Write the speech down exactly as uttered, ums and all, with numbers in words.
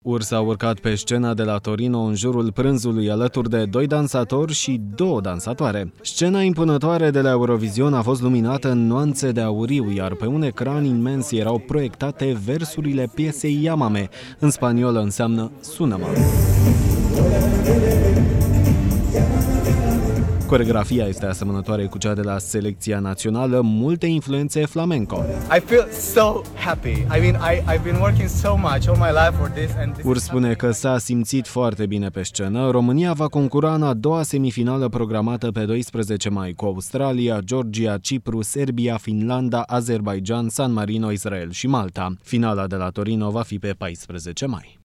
Urs a urcat pe scena de la Torino în jurul prânzului alături de doi dansatori și două dansatoare. Scena impunătoare de la Eurovision a fost luminată în nuanțe de auriu, iar pe un ecran imens erau proiectate versurile piesei Llámame. În spaniolă înseamnă sună-mă. Coreografia este asemănătoare cu cea de la selecția națională, multe influențe flamenco. I feel so happy. I mean, I I've been working so much all my life for this and this. Urs spune că s-a simțit foarte bine pe scenă. România va concura în a doua semifinală programată pe doisprezece mai cu Australia, Georgia, Cipru, Serbia, Finlanda, Azerbaijan, San Marino, Israel și Malta. Finala de la Torino va fi pe paisprezece mai.